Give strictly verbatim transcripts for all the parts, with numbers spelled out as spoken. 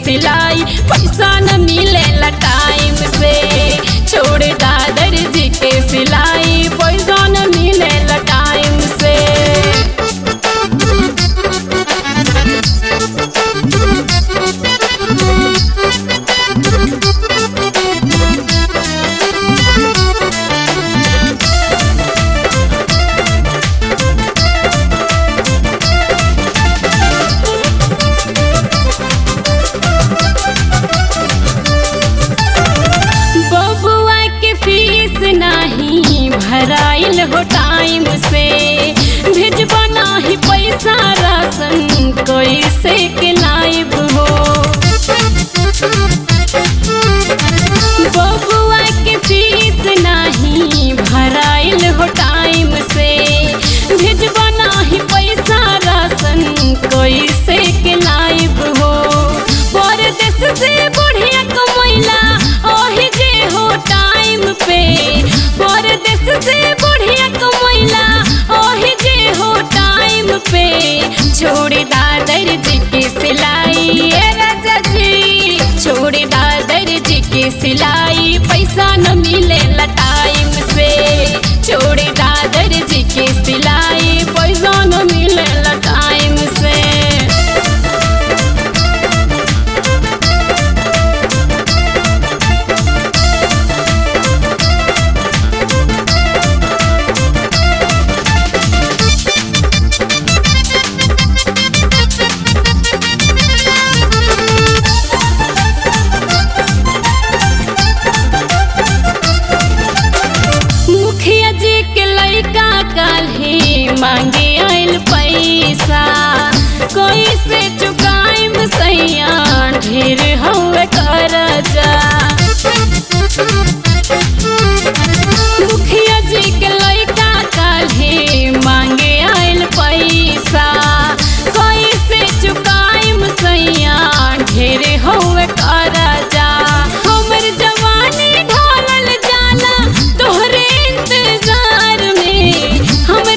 सिलाई पैसा न मिलेला टाइम से। छोड़ दादर जी के सिलाई पैसा न मिलेला टाइम से। भराइल हो टाइम से भेजबा नाही पैसा राशन कैसे के लाइब हो। बबुआ के फीस नहीं भराइल हो टाइम से भेजबा नाही पैसा राशन कैसे के लाइब हो। परदेश से बढ़िया कमैला ओही जे हो टाइम पे। परदेश से बढ़िया कमैला ओही जे हो टाइम पे। छोड़ दादर जी के सिलाई राजा जी छोड़ दादर जी के सिलाई पैसा न मिलेला टाइम से। छोड़ दादर जी के सिलाई पैसा न मिलेला टाइम से। मांगे आइल पैसा कैसे चुकाइम सैया ढेर हवे करजा। मुखिया जी के लइका काल्हे मांगे आइल पैसा कैसे चुकाइम सैया ढेर हवे करजा। हमर जवानी ढोलल जाला तोहरे इंतजार में। हमर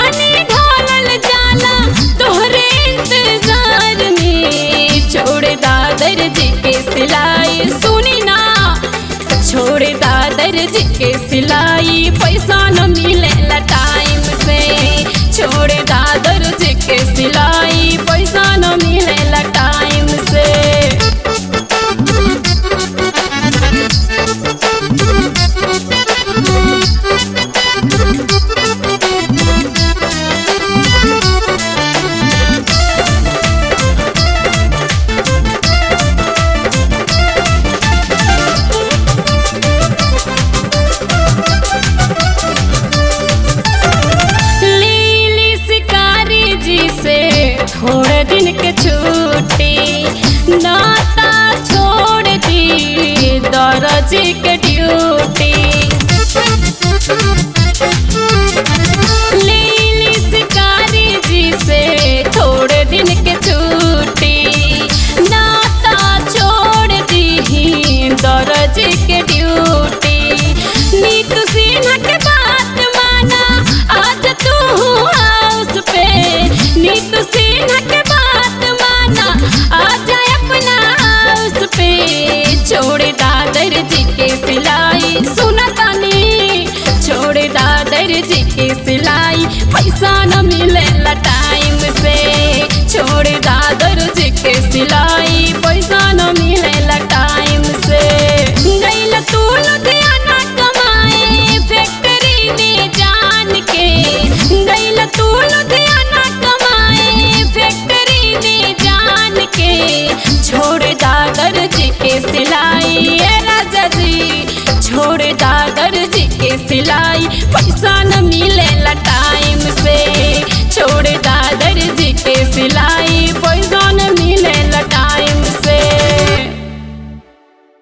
छोड़ दादर जी के सिलाई सुनी ना छोड़ दादर जी के सिलाई पैसा न मिलेला टाइम से। छोड़ दादर जी के सिलाई पैसा न मिलेला टाइम से। थोड़े दिन के छुट्टी नाता छोड़ दी दर्जी के ड्यूटी। लीली शिकारी जी से थोड़े दिन के छुट्टी नाता छोड़ दी दर्जी के ड्यूटी। नीतू सिन्हा के बात माना आज तू हाउस पे। नीतू सिन्हा के बात माना आजा अपना हाउस पे। छोड़ दादर जी के सिलाई सुना तानी छोड़ दादर जी के सिलाई पैसा न मिलेला टाइम से। छोड़ दादर जी के सिलाई पैसा न मिलेला टाइम से। गइला तू लुधियाना कमाए फैक्ट्री में जान के। गइला तू लुधियाना कमाए फैक्ट्री में जान के। छोड़ दादर जी के सिलाई राजा जी छोड़ दादर जी के सिलाई पैसा न मिलेला टाइम से। छोड़ दादर जी